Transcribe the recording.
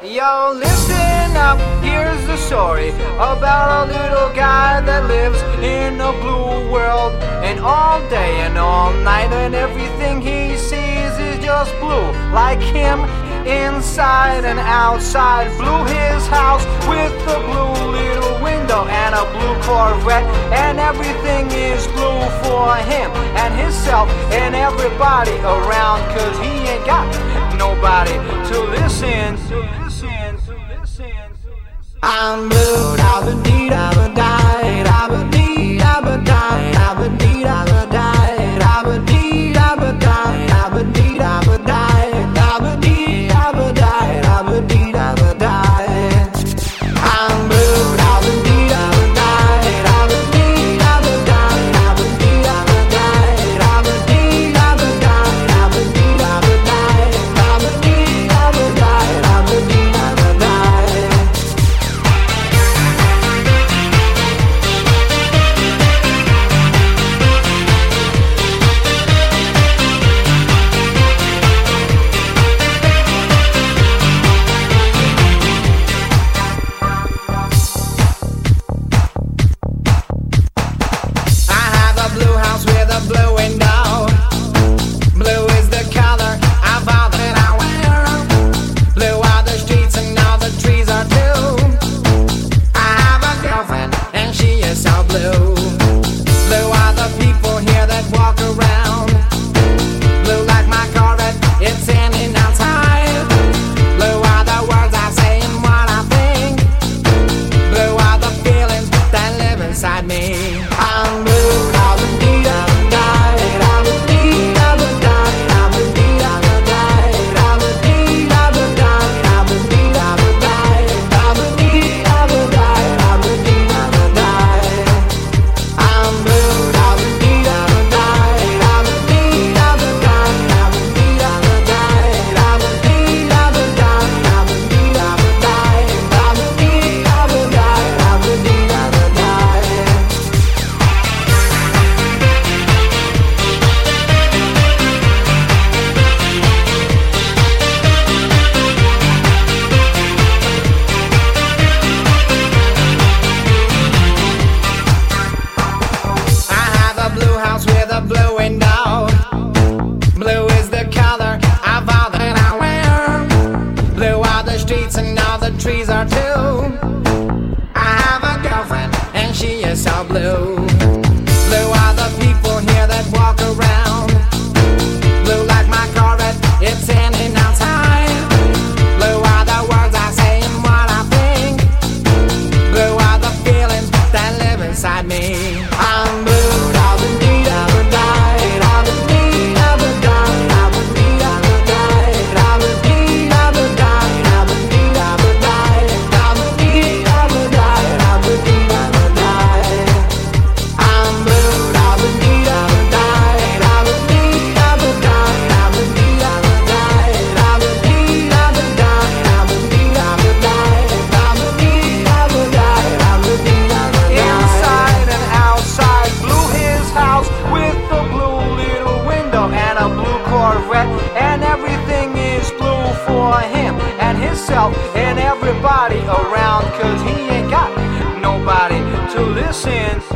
Yo, listen up, here's the story about a little guy that lives in a blue world. And all day and all night and everything he sees is just blue. Like him, inside and outside. Blue his house with a blue little window and a blue Corvette. And everything is blue for him and himself and everybody around. Cause he ain't got nobody to listen. I'm blue, da-ba-dee, da-ba-die, da-ba-dee, da-ba-die, da-ba-dee, da-ba-die, da-ba-dee, da-ba-die, da-ba-dee, da-ba-die, da-ba-dee, da-ba-die, da-ba-dee, da-ba-die. I'm blue, da-ba-dee, da-ba-die, da-ba-dee, da-ba-die, da-ba-dee, da-ba-die, da-ba-dee, da-ba-die, da-ba-dee, da-ba-die, da-ba-dee, da-ba-die, da-ba-dee, da-ba-die. Blue house with a blue window. Blue is the color of all that I wear. Blue are the streets and all the trees are too. I have a girlfriend and she is so blue. Blue are the people here that walk around. Blue like my Corvette, it's in and outside. Blue are the words I say and what I think. Blue are the feelings that live inside me. I'm blue. With a blue window. Blue is the color of all that I wear. Blue are the streets and all the trees are too. I have a girlfriend and she is so blue. Blue are the people here that walk around. Blue like my Corvette, it's in and outside. Blue are the words I say and what I think. Blue are the feelings that live inside me. I'm blue. And everything is blue for him and himself and everybody around. Cause he ain't got nobody to listen.